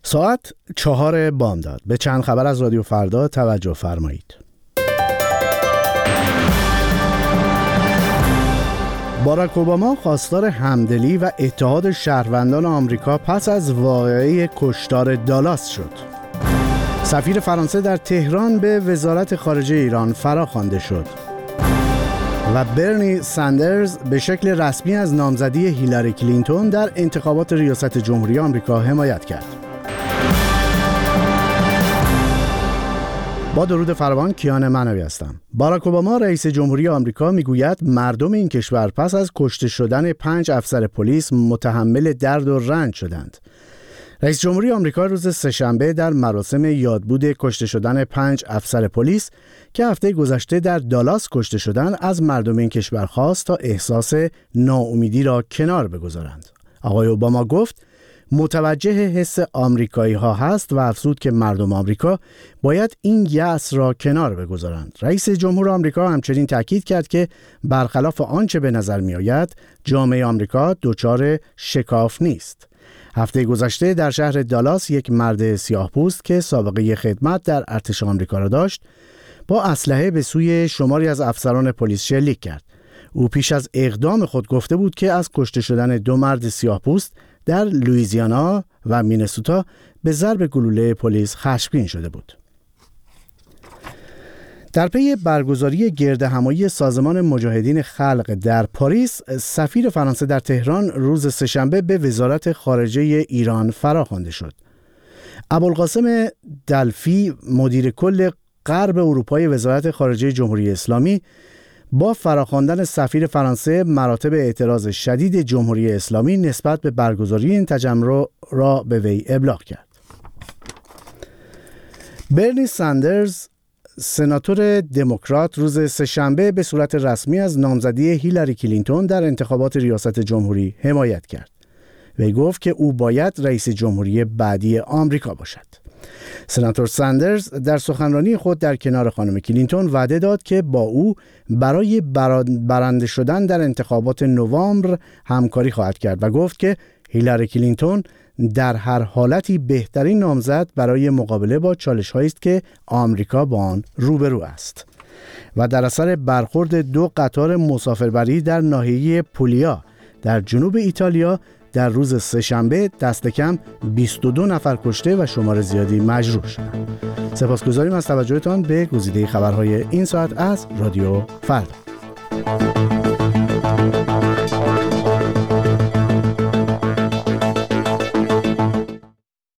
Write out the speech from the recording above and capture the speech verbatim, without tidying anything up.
ساعت چهار بامداد. به چند خبر از رادیو فردا توجه فرمایید. باراک اوباما خواستار همدلی و اتحاد شهروندان آمریکا پس از واقعه کشتار دالاس شد. سفیر فرانسه در تهران به وزارت خارجه ایران فراخوانده شد. و برنی ساندرز به شکل رسمی از نامزدی هیلاری کلینتون در انتخابات ریاست جمهوری آمریکا حمایت کرد. با درود فراوان، کیان منوی هستم. باراک اوباما رئیس جمهوری آمریکا میگوید مردم این کشور پس از کشته شدن پنج افسر پلیس متحمل درد و رنج شدند. رئیس جمهوری آمریکا روز سه‌شنبه در مراسم یادبود کشته شدن پنج افسر پلیس که هفته گذشته در دالاس کشته شدند از مردم این کشور خواست تا احساس ناامیدی را کنار بگذارند. آقای اوباما گفت متوجه حس آمریکایی ها هست و افزود که مردم آمریکا باید این یأس را کنار بگذارند. رئیس جمهور آمریکا همچنین تاکید کرد که برخلاف آنچه به نظر می آید جامعه آمریکا دچار شکاف نیست. هفته گذشته در شهر دالاس یک مرد سیاه‌پوست که سابقه خدمت در ارتش آمریکا را داشت با اسلحه به سوی شماری از افسران پلیس شلیک کرد. او پیش از اقدام خود گفته بود که از کشته شدن دو مرد سیاه‌پوست در لوئیزیانا و مینسوتا به ضرب گلوله پلیس خشمگین شده بود. در پی برگزاری گردهمایی سازمان مجاهدین خلق در پاریس، سفیر فرانسه در تهران روز سه‌شنبه به وزارت خارجه ایران فراخوانده شد. ابوالقاسم دلفی، مدیر کل غرب اروپای وزارت خارجه جمهوری اسلامی، با فراخواندن سفیر فرانسه مراتب اعتراض شدید جمهوری اسلامی نسبت به برگزاری این تجمع را به وی ابلاغ کرد. برنی ساندرز، سناتور دموکرات، روز سه‌شنبه به صورت رسمی از نامزدی هیلاری کلینتون در انتخابات ریاست جمهوری حمایت کرد. وی گفت که او باید رئیس جمهوری بعدی آمریکا باشد. سناتور ساندرز در سخنرانی خود در کنار خانم کلینتون وعده داد که با او برای برنده شدن در انتخابات نوامبر همکاری خواهد کرد و گفت که هیلاری کلینتون در هر حالتی بهترین نامزد برای مقابله با چالش‌هایی است که آمریکا با آن روبرو است. و در اثر برخورد دو قطار مسافربری در ناحیه پولیا در جنوب ایتالیا در روز سه‌شنبه دست کم بیست و دو نفر کشته و شمار زیادی مجروح شدند. سپاسگزاریم از توجهتان به گزیده خبرهای این ساعت از رادیو فردا.